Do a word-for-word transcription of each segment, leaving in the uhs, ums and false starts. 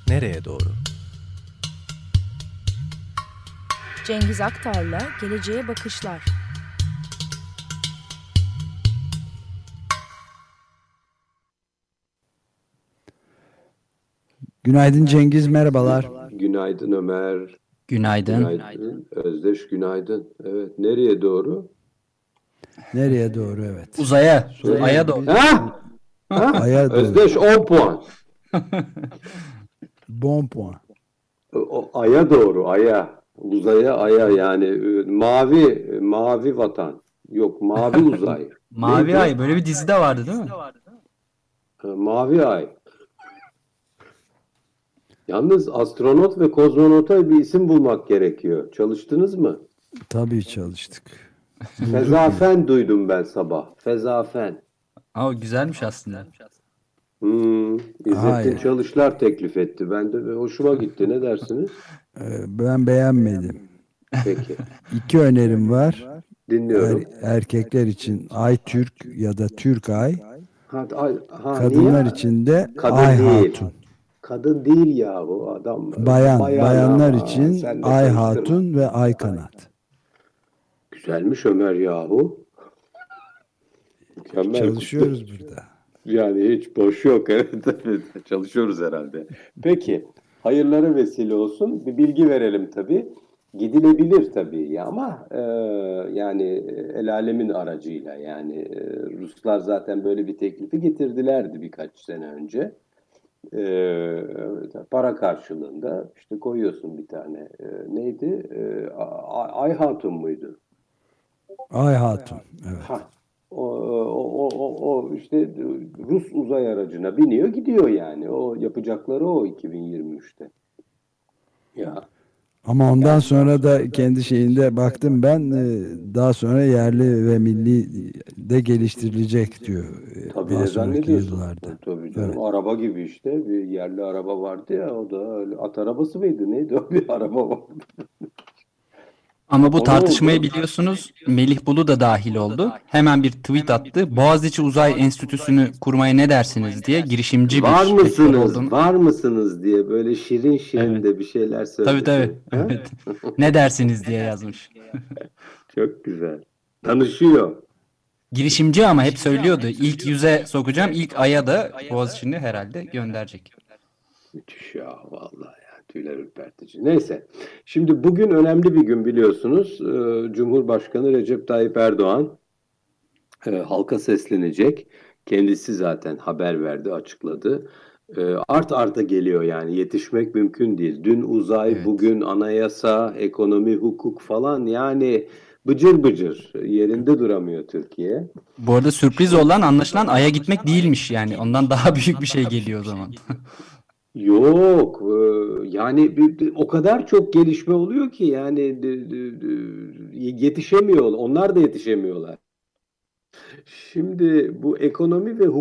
nereye doğru? Cengiz Aktar'la Geleceğe Bakışlar. Günaydın Cengiz, merhabalar. Günaydın Ömer. Günaydın. Günaydın. Özdeş günaydın. Evet, nereye doğru? Nereye doğru, evet. Uzaya, Sonra Ay'a doğru. biz- Ha? Ha? Ay'a doğru. Özdeş on puan. Bon point. O, aya doğru, aya. Uzaya, aya yani e, mavi mavi vatan. Yok, mavi uzay. Mavi Neydi? Ay böyle bir dizi de vardı değil mi? Ha, mavi ay. Yalnız astronot ve kozmonota bir isim bulmak gerekiyor. Çalıştınız mı? Tabii çalıştık. Fezafen duydum ben sabah. Fezafen. Aa, güzelmiş aslında. Hmm, İzzettin Hayır. Çalışlar teklif etti. Ben de hoşuma gitti. Ne dersiniz? Ee, Ben beğenmedim. Peki. İki önerim var. Dinliyorum. Er- erkekler için Ay Türk ya da Türk Ay. Ha, ay- ha, Kadınlar niye? için de Kadın Ay değil. Hatun. Kadın değil ya bu adam. Bayan, bayanlar ama için sen de Ay karıştırma. Hatun ve Ay Kanat. Güzelmiş Ömer yahu. Mükemmel. Çalışıyoruz burada. Yani hiç boş yok. Evet, evet. Çalışıyoruz herhalde. Peki. Hayırlara vesile olsun. Bir bilgi verelim tabii. Gidilebilir tabii ya ama e, yani el alemin aracıyla yani e, Ruslar zaten böyle bir teklifi getirdilerdi birkaç sene önce. E, para karşılığında işte koyuyorsun bir tane. E, neydi? E, A- Ay Hatun muydu? Ay Hatun. Evet. Ha, o, o, o, o, o işte Rus uzay aracına biniyor gidiyor yani. O yapacakları o iki bin yirmi üçte. Ya Ama ondan sonra da kendi şeyinde baktım ben, e, daha sonra yerli ve milli de geliştirilecek diyor. e, tabii Daha ne sonraki zannediyorsun? yıllarda. Tabii canım. Evet. Araba gibi işte. Bir yerli araba vardı ya. O da öyle at arabası mıydı? Neydi o? Bir araba vardı. Ama bu O ne tartışmayı oldu? biliyorsunuz, Melih Bulu da dahil oldu. Hemen bir tweet attı. Boğaziçi Uzay Enstitüsü'nü kurmaya ne dersiniz diye girişimci Var bir rektör mısınız? olduğunu. Var mısınız diye böyle şirin şirin Evet. de bir şeyler Tabii söyledi. tabii. Ha? Evet. Ne dersiniz diye yazmış. Çok güzel. Tanışıyor. Girişimci ama hep söylüyordu. İlk yüze sokacağım, ilk Ay'a da Boğaziçi'ni herhalde gönderecek. Müthiş ya vallahi ya tüyler ürpertici. Neyse. Şimdi bugün önemli bir gün biliyorsunuz. Ee, Cumhurbaşkanı Recep Tayyip Erdoğan e, halka seslenecek. Kendisi zaten haber verdi, açıkladı. E, art arta geliyor yani yetişmek mümkün değil. Dün uzay, Evet. bugün anayasa, ekonomi, hukuk falan yani bıcır bıcır yerinde duramıyor Türkiye. Bu arada sürpriz olan anlaşılan Ay'a gitmek değilmiş yani. Ondan daha büyük bir şey geliyor o zaman. Yok, e, yani bir- bir- o kadar çok gelişme oluyor ki yani de- de- de- yetişemiyor, onlar da yetişemiyorlar. Şimdi bu ekonomi ve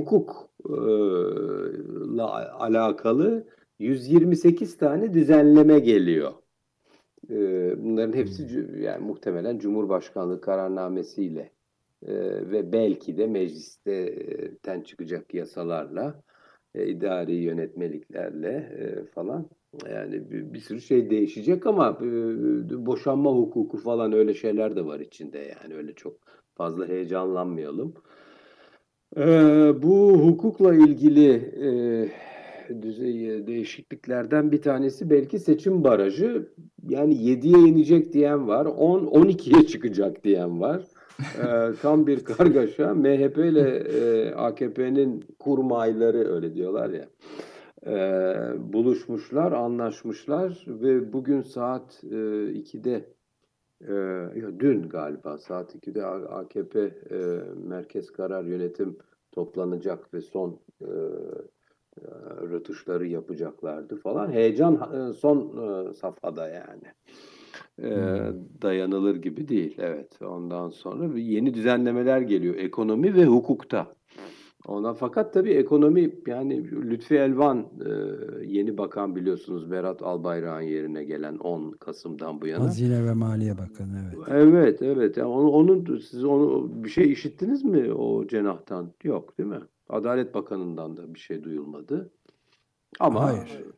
hukukla alakalı yüz yirmi sekiz tane düzenleme geliyor. E, Bunların hepsi cü- yani muhtemelen Cumhurbaşkanlığı kararnamesiyle e, ve belki de meclisten çıkacak yasalarla, e, idari yönetmeliklerle e, falan yani bir, bir sürü şey değişecek ama e, boşanma hukuku falan öyle şeyler de var içinde yani öyle çok fazla heyecanlanmayalım. E, Bu hukukla ilgili e, düzey değişikliklerden bir tanesi belki seçim barajı yani yediye inecek diyen var on on ikiye çıkacak diyen var. Ee, tam bir kargaşa. M H P ile e, A K P'nin kurmayları öyle diyorlar ya. Ee, buluşmuşlar, anlaşmışlar ve bugün saat e, ikide e, ya dün galiba saat ikide A- AKP e, Merkez Karar Yönetim toplanacak ve son e, e, rötuşları yapacaklardı falan. Heyecan e, son e, safhada yani. E, Dayanılır gibi değil. Evet. Ondan sonra bir yeni düzenlemeler geliyor ekonomi ve hukukta. Ondan fakat tabii ekonomi yani Lütfi Elvan e, yeni bakan biliyorsunuz Berat Albayrak'ın yerine gelen on Kasım'dan bu yana. Hazine ve Maliye Bakanı, evet. Evet, evet. Yani onu, onun siz onu bir şey işittiniz mi o cenahtan? Yok, değil mi? Adalet Bakanı'ndan da bir şey duyulmadı. Ama Hayır.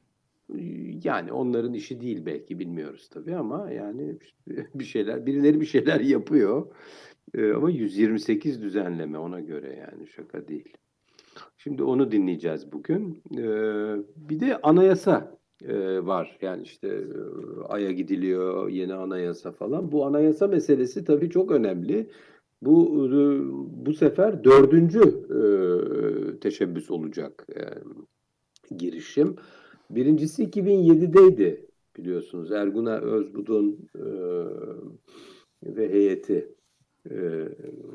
yani onların işi değil belki bilmiyoruz tabii ama yani bir şeyler birileri bir şeyler yapıyor. Ee, ama yüz yirmi sekiz düzenleme ona göre yani şaka değil. Şimdi onu dinleyeceğiz bugün. Ee, bir de anayasa e, var. Yani işte e, Ay'a gidiliyor, yeni anayasa falan. Bu anayasa meselesi tabii çok önemli. Bu e, bu sefer dördüncü e, teşebbüs olacak e, girişim. Birincisi iki bin yedideydi biliyorsunuz. Erguna Özbudun e, ve heyeti. E,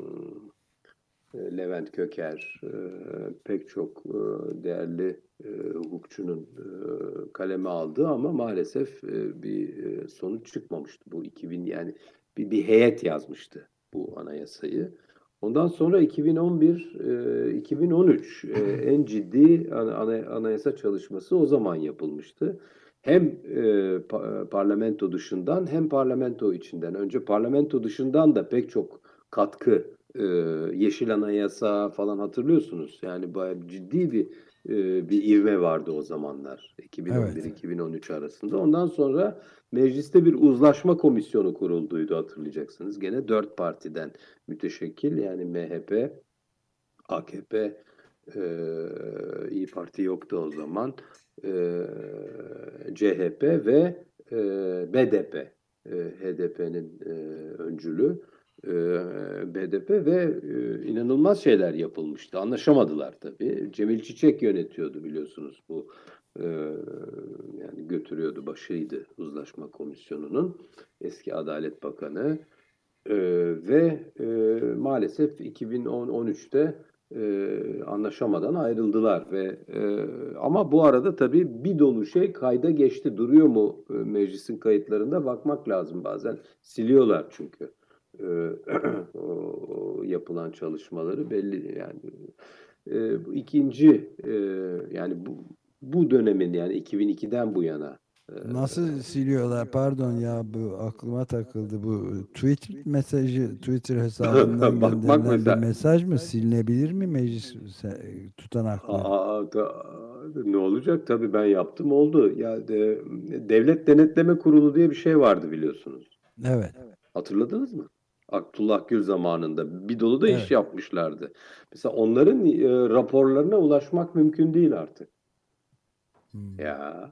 Levent Köker, e, pek çok e, değerli e, hukukçunun e, kaleme aldığı ama maalesef e, bir e, sonuç çıkmamıştı. Bu iki bin yani bir, bir heyet yazmıştı bu anayasayı. Ondan sonra iki bin on bir e, iki bin on üç e, en ciddi ana, ana- anayasa çalışması o zaman yapılmıştı. Hem e, pa- parlamento dışından hem parlamento içinden. Önce parlamento dışından da pek çok katkı e, Yeşil Anayasa falan hatırlıyorsunuz. Yani bayağı ciddi bir e, bir ivme vardı o zamanlar. Evet. iki bin on bir iki bin on üç arasında. Ondan sonra mecliste bir uzlaşma komisyonu kurulduydu hatırlayacaksınız. Gene dört partiden müteşekkil yani M H P, A K P, e, İyi Parti yoktu o zaman, e, C H P ve e, B D P, e, H D P'nin e, öncülü. e, B D P ve e, inanılmaz şeyler yapılmıştı. Anlaşamadılar tabii. Cemil Çiçek yönetiyordu biliyorsunuz bu e, yani götürüyordu başıydı uzlaşma komisyonunun eski Adalet Bakanı. E, ve e, maalesef iki bin on on üçte e, anlaşamadan ayrıldılar ve e, ama bu arada tabii bir dolu şey kayda geçti. Duruyor mu e, meclisin kayıtlarında bakmak lazım bazen. Siliyorlar çünkü. E, o, o yapılan çalışmaları belli yani. E, bu ikinci e, yani bu bu dönemin yani iki bin ikiden bu yana e, Nasıl siliyorlar? Pardon ya, bu aklıma takıldı. Bu tweet mesajı, Twitter hesabından bakmak gönderilen bir mesela. mesaj mı silinebilir mi meclis se- tutanakları? Aa, da- ne olacak? Tabii ben yaptım oldu. Ya de- Devlet Denetleme Kurulu diye bir şey vardı biliyorsunuz. Evet. Hatırladınız mı? Abdullah Gül zamanında bir dolu da iş Evet. yapmışlardı. Mesela onların e, raporlarına ulaşmak mümkün değil artık. Hmm. Ya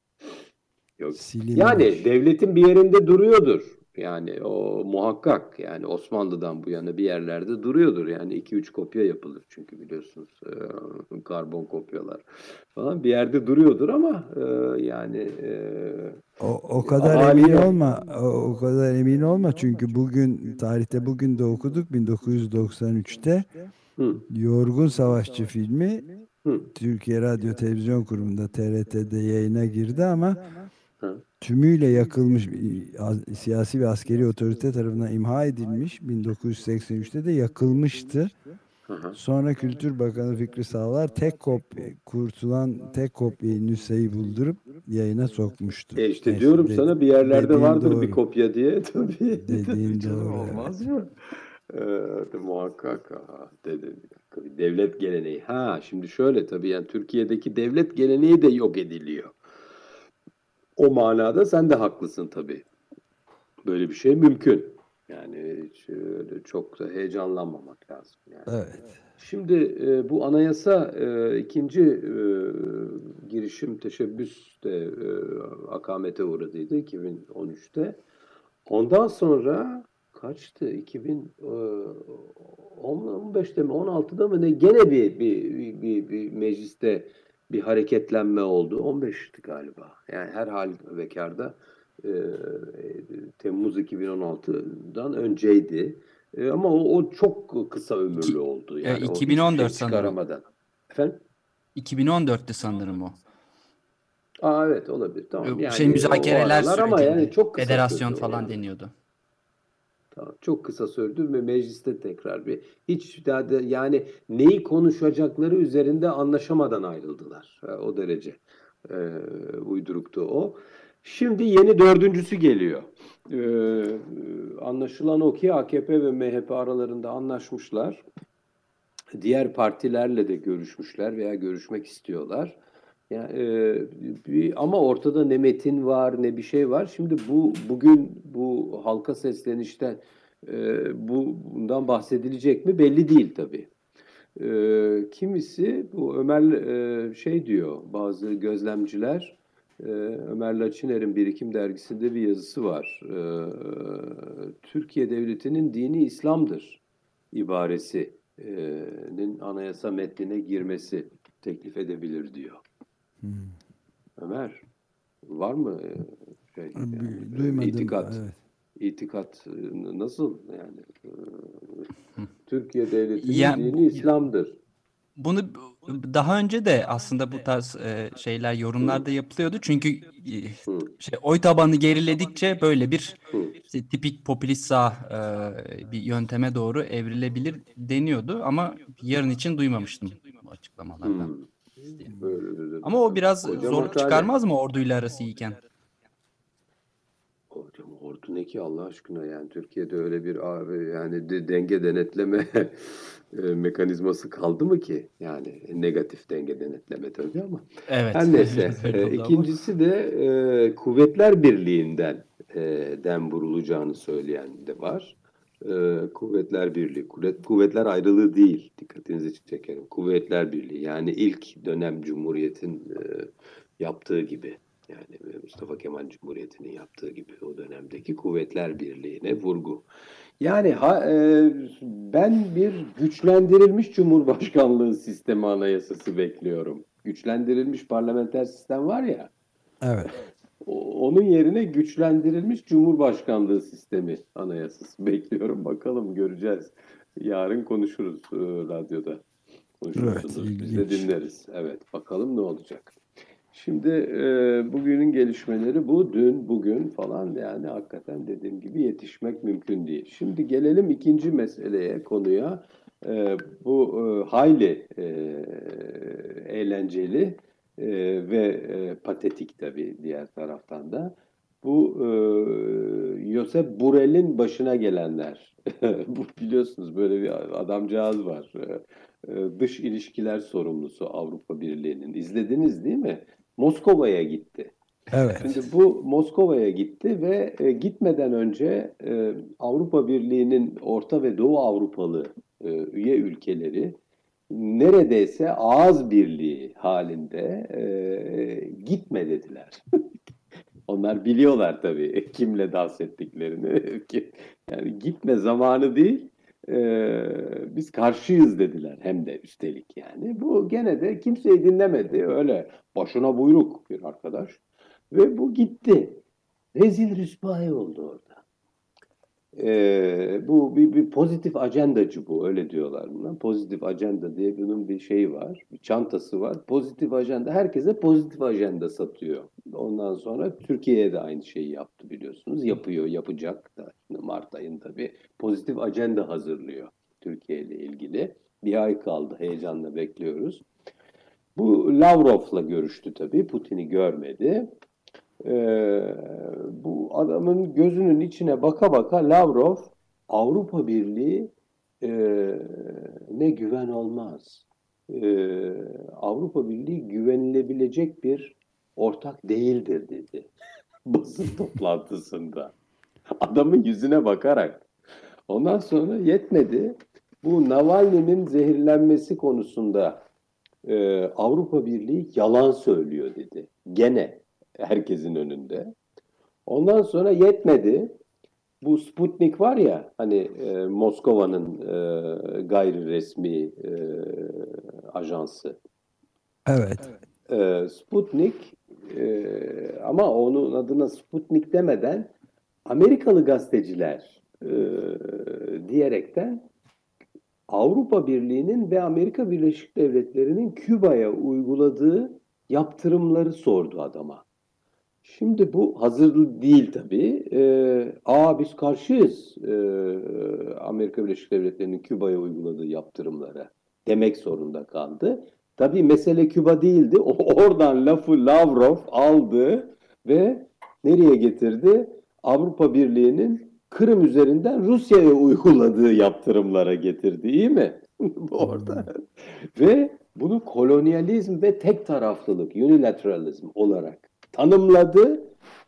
yok. Silinmiş. Yani devletin bir yerinde duruyordur. Yani o muhakkak yani Osmanlı'dan bu yana bir yerlerde duruyordur. Yani iki üç kopya yapılır çünkü biliyorsunuz e, karbon kopyalar falan bir yerde duruyordur ama e, yani e, O, o kadar emin ahaliye olma. O, o kadar emin olma çünkü bugün tarihte bugün de okuduk bin dokuz yüz doksan üçte hı, Yorgun Savaşçı filmi hı, Türkiye Radyo Televizyon Kurumu'nda T R T'de yayına girdi ama hı. tümüyle yakılmış, bir- siyasi ve askeri otorite tarafından imha edilmiş, bin dokuz yüz seksen üçte de yakılmıştı. Hı hı. Sonra Kültür Bakanı Fikri Sağlar tek kopya, kurtulan tek kopyayı nüsheyi buldurup yayına sokmuştu. E işte Neyse, diyorum dedi- sana bir yerlerde dediğin vardır bir doğru. kopya diye tabii. Dediğin Tabii canım doğru, olmaz evet. mı? Evet, muhakkak. Aha, dedi, bir dakika, bir devlet geleneği. Ha şimdi şöyle tabii yani Türkiye'deki devlet geleneği de yok ediliyor. O manada sen de haklısın tabii. Böyle bir şey mümkün. Yani hiç öyle çok da heyecanlanmamak lazım yani. Evet. Şimdi e, bu anayasa e, ikinci e, girişim teşebbüs de e, akamete uğradıydı iki bin on üçte. Ondan sonra kaçtı? iki bin on beşte mi on altıda mı ne gene bir bir, bir, bir mecliste bir hareketlenme oldu. on beşti galiba. Yani her halükarda e, Temmuz iki bin on altıdan önceydi. E, ama o, o çok kısa ömürlü İki, oldu. e, Yani o hiçbir şey iki bin on dört sanırım. çıkaramadan. Efendim? iki bin on dörtte sanırım o. Aa evet olabilir. Tamam. E, Şey Yani o, o müzakereler aralar ama yani süreciydi. çok kısa Federasyon sürdü o falan yani. deniyordu. Tamam, çok kısa sürdü ve mecliste tekrar bir hiç daha da yani neyi konuşacakları üzerinde anlaşamadan ayrıldılar. Ha, o derece e, uyduruktu o. Şimdi yeni dördüncüsü geliyor. E, anlaşılan o ki A K P ve M H P aralarında anlaşmışlar. Diğer partilerle de görüşmüşler veya görüşmek istiyorlar. Yani, e, bir, ama ortada ne metin var ne bir şey var. Şimdi bu bugün bu halka seslenişten e, bu bundan bahsedilecek mi belli değil tabii. E, kimisi bu Ömer e, şey diyor, bazı gözlemciler, e, Ömer Laçiner'in Birikim dergisinde bir yazısı var. E, Türkiye Devleti'nin dini İslam'dır ibaresinin anayasa metnine girmesi teklif edebilir diyor. Hmm. Ömer, var mı e, şey yani, Bir- Duymadım. itikat? Evet. İtikat e, nasıl yani? E, Türkiye Devleti'nin Ya dini İslam'dır. bunu daha önce de aslında bu tarz e, şeyler Hı, yorumlarda yapılıyordu. Çünkü e, hı, şey oy tabanı geriledikçe böyle bir hı. işte tipik popülist sağ e, bir yönteme doğru evrilebilir deniyordu ama yarın için duymamıştım bu açıklamalardan. Hmm. Böyle dedi. Ama o biraz Koca zorluk makale. çıkarmaz mı orduyla arası iyiken? Hocam ordu ne ki Allah aşkına, yani Türkiye'de öyle bir abi yani de- denge denetleme e, mekanizması kaldı mı ki? Yani negatif denge denetleme tabii ama. Evet, Her neyse. biraz öyle E, oldu ama. ikincisi de e, Kuvvetler Birliği'nden e, dem vurulacağını söyleyen de var. E, Kuvvetler Birliği, kuvvet, kuvvetler ayrılığı değil. Dikkatinizi çekerim. Kuvvetler Birliği, yani ilk dönem Cumhuriyet'in e, yaptığı gibi. Yani Mustafa Kemal Cumhuriyeti'nin yaptığı gibi o dönemdeki Kuvvetler Birliği'ne vurgu. Yani ha, e, ben bir güçlendirilmiş Cumhurbaşkanlığı sistemi anayasası bekliyorum. Güçlendirilmiş parlamenter sistem var ya, Evet. o- onun yerine güçlendirilmiş Cumhurbaşkanlığı sistemi anayasası bekliyorum. Bakalım, göreceğiz. Yarın konuşuruz e, radyoda. Evet, Konuşursunuz, biz de ilginç. dinleriz. Evet, bakalım ne olacak. Şimdi e, bugünün gelişmeleri bu. Dün, bugün falan, yani hakikaten dediğim gibi yetişmek mümkün değil. Şimdi gelelim ikinci meseleye, konuya. E, bu e, hayli e, eğlenceli e, ve e, patetik tabii diğer taraftan da. Bu e, Josep Borrell'in başına gelenler. Bu, biliyorsunuz, böyle bir adamcağız var. E, e, dış ilişkiler sorumlusu Avrupa Birliği'nin. İzlediniz değil mi? Moskova'ya gitti. Evet. Şimdi bu Moskova'ya gitti ve e, gitmeden önce e, Avrupa Birliği'nin Orta ve Doğu Avrupalı e, üye ülkeleri neredeyse ağız birliği halinde e, gitme dediler. Onlar biliyorlar tabii kimle dans ettiklerini. Yani gitme zamanı değil, e, biz karşıyız dediler, hem de üstelik yani. Bu gene de kimseyi dinlemedi. Öyle başına buyruk bir arkadaş. Ve bu gitti. Rezil rüsvay oldu orada. Ee, bu bir, bir pozitif ajandacı, bu öyle diyorlar buna. Pozitif ajanda diye bunun bir şeyi var. Bir çantası var. Pozitif ajanda, herkese pozitif ajanda satıyor. Ondan sonra Türkiye'ye de aynı şeyi yaptı, biliyorsunuz. Yapıyor, yapacak da. Şimdi Mart ayında bir pozitif ajanda hazırlıyor Türkiye ile ilgili. Bir ay kaldı, heyecanla bekliyoruz. Bu Lavrov'la görüştü tabii. Putin'i görmedi. Ee, bu adamın gözünün içine baka baka Lavrov, Avrupa Birliği e, ne güven olmaz. Ee, Avrupa Birliği güvenilebilecek bir ortak değildir dedi basın toplantısında. Adamın yüzüne bakarak. Ondan sonra yetmedi. Bu Navalny'nin zehirlenmesi konusunda e, Avrupa Birliği yalan söylüyor dedi. Gene herkesin önünde. Ondan sonra yetmedi. Bu Sputnik var ya, hani e, Moskova'nın e, gayri resmi e, ajansı. Evet. E, Sputnik, e, ama onun adına Sputnik demeden Amerikalı gazeteciler e, diyerekten Avrupa Birliği'nin ve Amerika Birleşik Devletleri'nin Küba'ya uyguladığı yaptırımları sordu adama. Şimdi bu hazır değil tabii. Ee, Aa biz karşıyız ee, Amerika Birleşik Devletleri'nin Küba'ya uyguladığı yaptırımlara demek zorunda kaldı. Tabii mesele Küba değildi. O, oradan lafı Lavrov aldı ve nereye getirdi? Avrupa Birliği'nin Kırım üzerinden Rusya'ya uyguladığı yaptırımlara getirdi. İyi mi? Orada. Ve bunu kolonyalizm ve tek taraflılık, unilateralizm olarak tanımladı.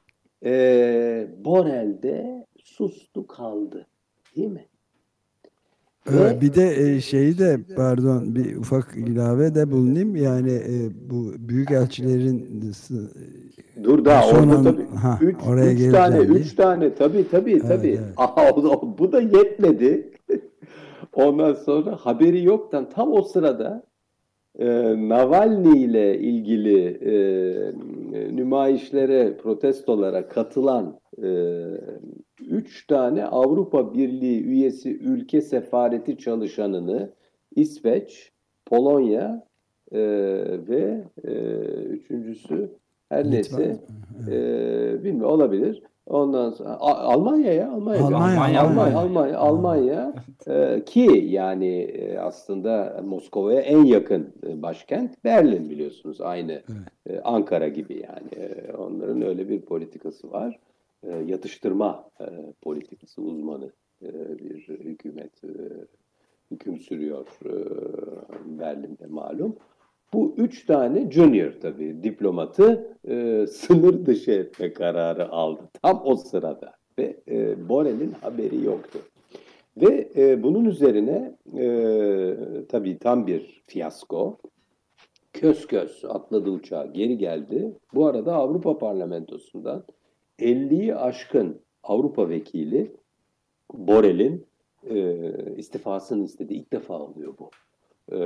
Ee, Borel de sustu kaldı. Değil mi? Evet, Ve bir de e, şeyi de pardon bir ufak ilave de bulunayım. Yani e, bu büyükelçilerin sı- dur e, daha son orada an tabii. ha Üç, oraya üç tane, geleceğim diye. üç tane tabii tabii Evet, tabii. evet. Aha, o da- bu da yetmedi. Ondan sonra haberi yoktan tam o sırada e, Navalny ile ilgili e, nümayişlere, protestolara katılan e, üç tane Avrupa Birliği üyesi ülke sefareti çalışanını İsveç, Polonya e, ve e, üçüncüsü her Litvan. neyse e, bilmiyorum olabilir. Ondan sonra A- Almanya ya Almanya Almanya, Almanya Almanya, Almanya. Almanya Almanya. Almanya ee, ki yani e, aslında Moskova'ya en yakın e, başkent Berlin biliyorsunuz aynı Evet. e, Ankara gibi yani E, onların öyle bir politikası var. E, yatıştırma e, politikası uzmanı e, bir hükümet e, hüküm sürüyor e, Berlin'de malum. Bu üç tane junior tabii diplomatı e, sınır dışı etme kararı aldı tam o sırada ve e, Borel'in haberi yoktu. Ve e, bunun üzerine e, tabii tam bir fiyasko. Kös kös atladı uçağa geri geldi. Bu arada Avrupa Parlamentosu'ndan elliyi aşkın Avrupa vekili Borel'in e, istifasını istedi. İlk defa oluyor bu. E,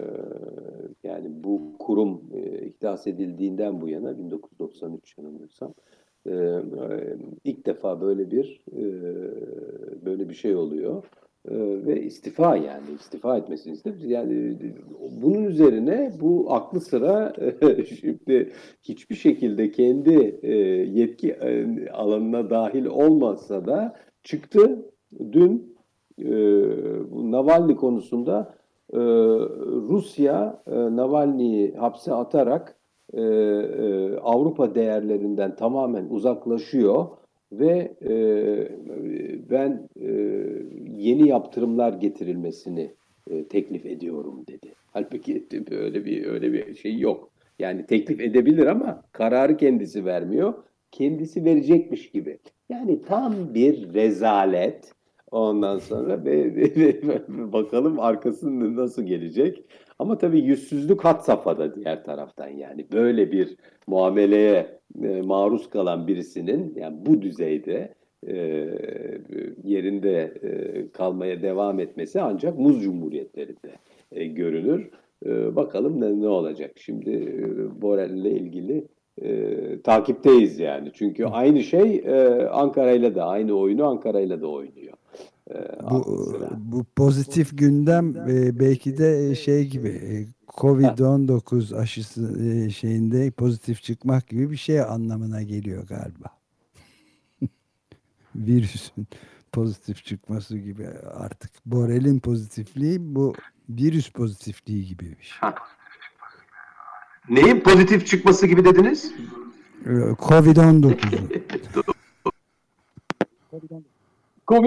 yani bu kurum e, ihdas edildiğinden bu yana bin dokuz yüz doksan üç yanılmıyorsam e, e, ilk defa böyle bir e, böyle bir şey oluyor. E, ve istifa yani istifa etmesini istedi. Yani bunun üzerine bu aklı sıra şimdi hiçbir şekilde kendi e, yetki e, alanına dahil olmasa da çıktı dün e, bu Navalny konusunda e, Rusya e, Navalny'yi hapse atarak e, e, Avrupa değerlerinden tamamen uzaklaşıyor ve e, ben e, yeni yaptırımlar getirilmesini e, teklif ediyorum dedi. Halbuki öyle bir öyle bir şey yok. Yani teklif edebilir ama kararı kendisi vermiyor. Kendisi verecekmiş gibi. Yani tam bir rezalet. Ondan sonra ve, ve- ve- bakalım arkasında nasıl gelecek. Ama tabii yüzsüzlük had safhada diğer taraftan yani böyle bir muameleye e, maruz kalan birisinin yani bu düzeyde e, yerinde e, kalmaya devam etmesi ancak muz cumhuriyetlerinde e, görülür. E, bakalım ne, ne olacak. Şimdi e, Borel ile ilgili e, takipteyiz yani. Çünkü aynı şey e, Ankara'yla da aynı oyunu Ankara'yla da oynuyor. E, aklı Bu sıra. bu pozitif gündem e, belki de şey gibi e, Heh, kovid on dokuz aşısı e, şeyinde pozitif çıkmak gibi bir şey anlamına geliyor galiba. Virüsün pozitif çıkması gibi artık. Borel'in pozitifliği bu virüs pozitifliği gibi bir şey. ha. Neyin pozitif çıkması gibi dediniz? E, kovid on dokuzu. Covid.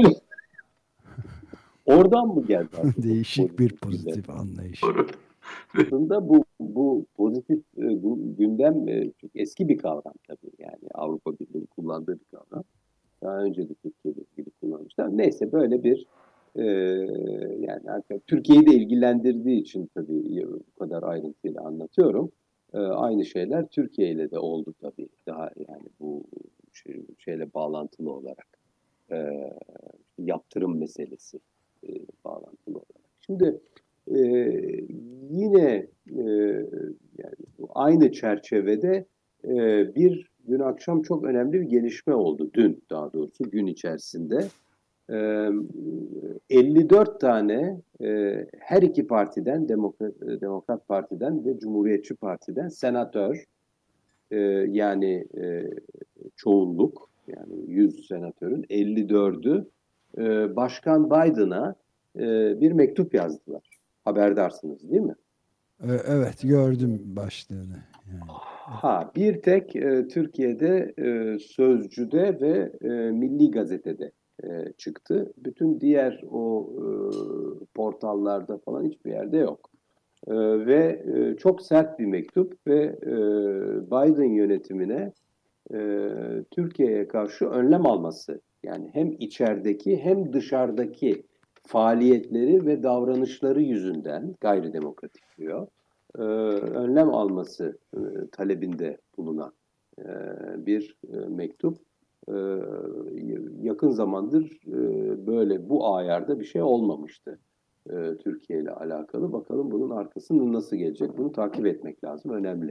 Oradan mı geldi acaba Değişik bir pozitif gündem? pozitif anlayış. Doğru. Aslında bu bu pozitif e, gü- gündem e, çok eski bir kavram tabii. Yani Avrupa Birliği kullandığı bir kavram. Daha önce de Türkiye'de ilgili kullanmışlar. Neyse böyle bir e, yani artık Türkiye'yi de ilgilendirdiği için tabii bu kadar ayrıntıyla anlatıyorum. E, aynı şeyler Türkiye ile de oldu tabii. Daha yani bu şey, şeyle bağlantılı olarak. E, yaptırım meselesi e, bağlantılı olarak. Şimdi e, yine e, yani aynı çerçevede e, bir dün akşam çok önemli bir gelişme oldu. Dün daha doğrusu gün içerisinde e, elli dört tane e, her iki partiden Demokrat, Demokrat Parti'den ve Cumhuriyetçi Parti'den senatör e, yani e, çoğunluk yani yüz senatörün elli dördü e, Başkan Biden'a e, bir mektup yazdılar. Haberdarsınız değil mi? E, evet gördüm başlığını. Yani. Ha, bir tek e, Türkiye'de e, Sözcü'de ve e, Milli Gazete'de e, çıktı. Bütün diğer o e, portallarda falan hiçbir yerde yok. E, ve e, çok sert bir mektup ve e, Biden yönetimine e, Türkiye'ye karşı önlem alması, yani hem içerideki hem dışarıdaki faaliyetleri ve davranışları yüzünden gayri demokratik diyor, e, önlem alması e, talebinde bulunan e, bir e, mektup. E, yakın zamandır e, böyle bu ayarda bir şey olmamıştı e, Türkiye ile alakalı. Bakalım bunun arkasının nasıl gelecek? Bunu takip etmek lazım. Önemli.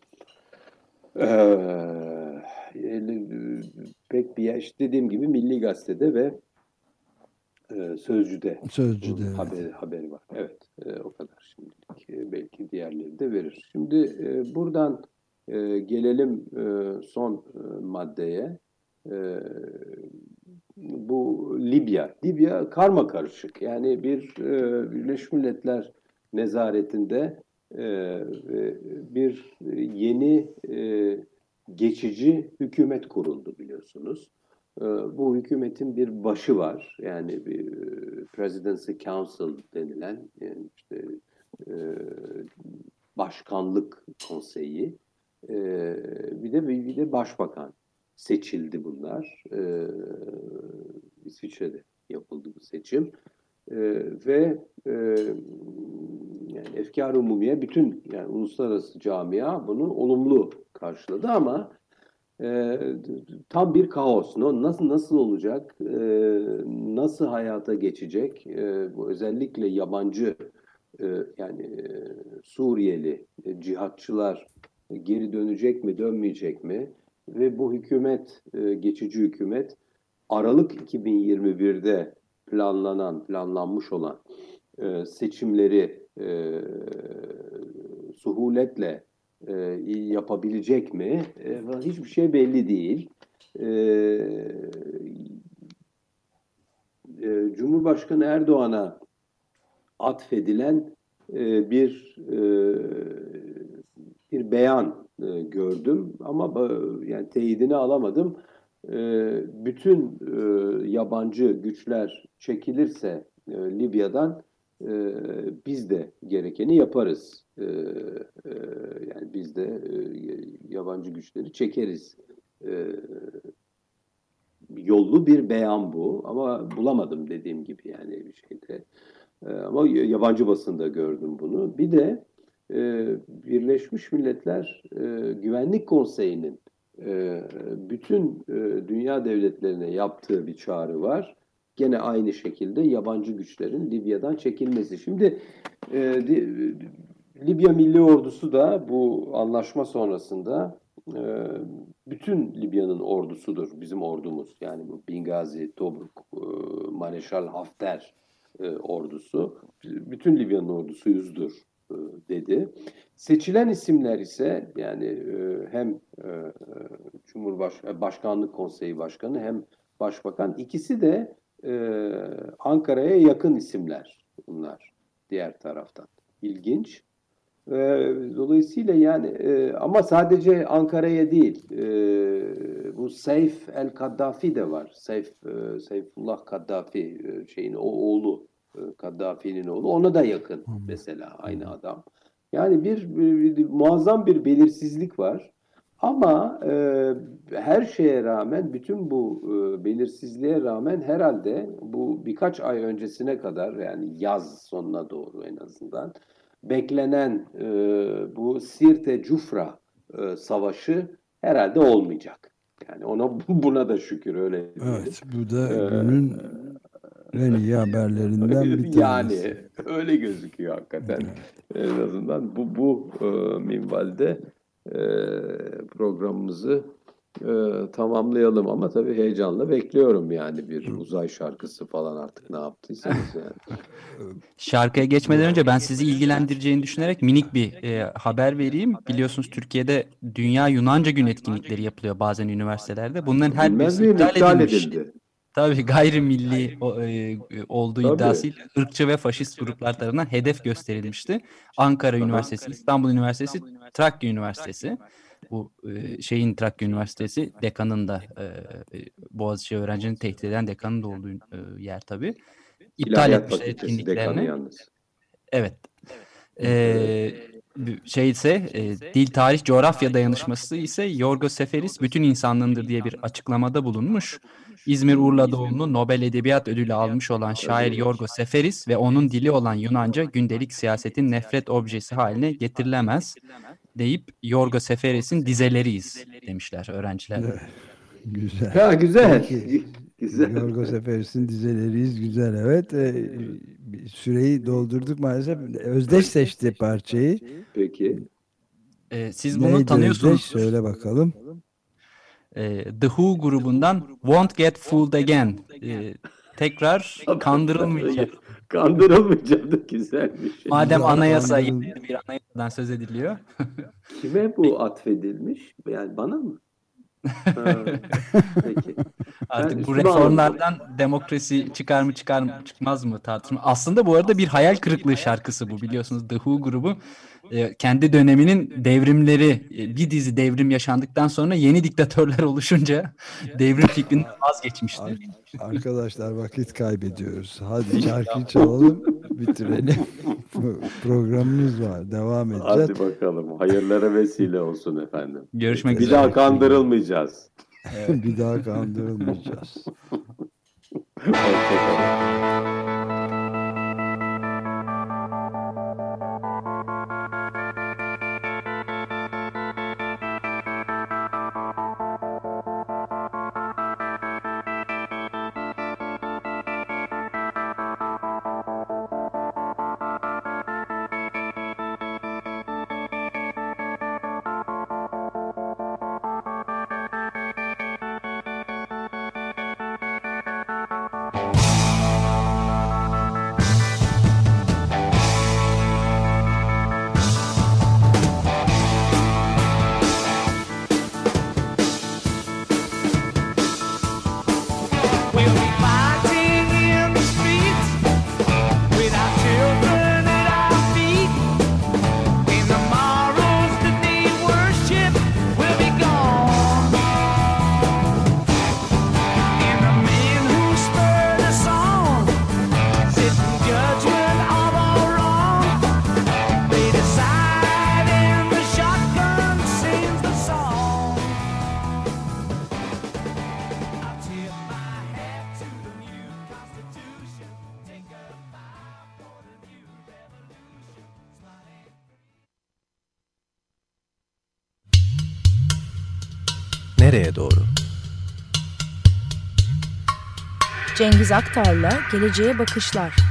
Ee, pek bir yer, işte dediğim gibi Milli Gazete'de ve e, Sözcü'de Sözcü'de, bunun evet. haberi, haberi var. Evet, e, o kadar şimdilik. E, belki diğerleri de verir. Şimdi e, buradan e, gelelim e, son e, maddeye. E, bu Libya. Libya karma karışık. Yani bir e, Birleşmiş Milletler nezaretinde e, bir yeni e, geçici hükümet kuruldu biliyorsunuz. E, bu hükümetin bir başı var. Yani bir Presidency Council denilen, yani işte e, başkanlık konseyi. E, bir de bir de başbakan seçildi bunlar. E, İsviçre'de yapıldı bu seçim. E, ve e, yani efkar-ı umumiye bütün, yani uluslararası camia bunu olumlu karşıladı ama e, tam bir kaos. Nasıl nasıl olacak? E, nasıl hayata geçecek? E, bu özellikle yabancı e, yani e, Suriyeli e, cihatçılar geri dönecek mi, dönmeyecek mi? Ve bu hükümet, e, geçici hükümet, Aralık iki bin yirmi birde planlanan, planlanmış olan e, seçimleri e, suhuletle e, yapabilecek mi? E, hiçbir şey belli değil. E, e, Cumhurbaşkanı Erdoğan'a atfedilen e, bir e, bir beyan e, gördüm ama e, yani teyidini alamadım. E, bütün e, yabancı güçler çekilirse e, Libya'dan e, biz de gerekeni yaparız. E, e, yani biz de e, yabancı güçleri çekeriz. E, yollu bir beyan bu ama bulamadım dediğim gibi, yani bir şeyde. E, ama yabancı basında gördüm bunu. Bir de e, Birleşmiş Milletler e, Güvenlik Konseyi'nin e, bütün e, dünya devletlerine yaptığı bir çağrı var. Gene aynı şekilde yabancı güçlerin Libya'dan çekilmesi. Şimdi e, di, Libya Milli Ordusu da bu anlaşma sonrasında e, bütün Libya'nın ordusudur, bizim ordumuz. Yani bu Bingazi, Tobruk, e, Mareşal Hafter e, ordusu, bütün Libya'nın ordusuyuzdur e, dedi. Seçilen isimler ise yani e, hem e, Cumhurbaşkanı, Başkanlık Konseyi Başkanı hem Başbakan, ikisi de e, Ankara'ya yakın isimler bunlar diğer taraftan. İlginç. E, dolayısıyla yani e, ama sadece Ankara'ya değil, e, bu Seyf el-Kaddafi de var. Seyf, e, Seyfullah Kaddafi e, şeyin o oğlu, e, Kaddafi'nin oğlu, ona da yakın mesela aynı adam. Yani bir, bir, bir muazzam bir belirsizlik var. Ama e, her şeye rağmen, bütün bu e, belirsizliğe rağmen herhalde bu birkaç ay öncesine kadar, yani yaz sonuna doğru en azından, beklenen e, bu Sirte-Cufra e, savaşı herhalde olmayacak. Yani ona buna da şükür, öyle diyelim. Evet, bu da Ee, günün en iyi haberlerinden bir tanesi. Yani öyle gözüküyor hakikaten. En azından bu bu e, minvalde e, programımızı e, tamamlayalım ama tabii heyecanla bekliyorum, yani bir uzay şarkısı falan, artık ne yaptıysanız yani. Şarkıya geçmeden önce ben sizi ilgilendireceğini düşünerek minik bir e, haber vereyim. Biliyorsunuz Türkiye'de Dünya Yunanca Günü etkinlikleri yapılıyor bazen üniversitelerde. Bunların her Bilmez birisi miyim, iptal iptal edilmiş. edildi. Tabii gayrimilli o, e, olduğu Tabii. iddiasıyla ırkçı ve faşist gruplar tarafından hedef gösterilmişti. Ankara Üniversitesi, İstanbul Üniversitesi, Trakya Üniversitesi. Bu e, şeyin Trakya Üniversitesi dekanın da e, e, Boğaziçi öğrencinin tehdit eden dekanın da olduğu e, yer tabii. İptal İlahiyat etmişler Fakültesi dekanı etkinliklerini. yalnız. Evet. Ee, şey ise e, dil, tarih, coğrafya dayanışması ise Yorgo Seferis bütün insanlığındır diye bir açıklamada bulunmuş. İzmir Urla doğumlu Nobel Edebiyat Ödülü almış olan şair Yorgo Seferis ve onun dili olan Yunanca gündelik siyasetin nefret objesi haline getirilemez deyip Yorgo Seferis'in dizeleriyiz demişler öğrenciler. Güzel. Ha, güzel. Peki, Güzel. Yorgo Seferis'in dizeleriyiz. Güzel, evet. Ee, süreyi doldurduk maalesef. Özdeş seçti parçayı. Peki. Ee, siz bunu Neydi tanıyorsunuz. Özdeş? Söyle bakalım. Ee, The Who grubundan Won't Get Fooled Again. Ee, tekrar kandırılmayacak. Kandırılmayacak da güzelmiş. Madem Güzel, anayasa kandırıl- yeni bir anayasadan söz ediliyor. Kime bu atfedilmiş? Yani bana mı? Ha, peki. Artık Ben bu üstüme reformlardan demokrasi çıkar mı çıkar mı çıkmaz mı tartışma. Aslında bu arada bir hayal kırıklığı şarkısı bu, biliyorsunuz. The Who grubu e, kendi döneminin devrimleri, e, bir dizi devrim yaşandıktan sonra yeni diktatörler oluşunca devrim fikrinden vazgeçmişti. Ar- Arkadaşlar vakit kaybediyoruz. Hadi şarkıyı çalalım, bitirelim. Programımız var. Devam edeceğiz. Hadi bakalım. Hayırlara vesile olsun efendim. Görüşmek Bir üzere. daha kandırılmayacağız. Bir daha kandırılmayacağız. Hoşçakalın. We'll be fighting in the streets with our children at our feet. And the morals that need worship will be gone. And the men who spurred us on sit in judgment of our wrong. They decide and the shotgun sings the song. I'll tip my hat to the new Constitution. Take a bow for the new revolution. Smiling. Nereye doğru? Cengiz Aktar'la Geleceğe Bakışlar.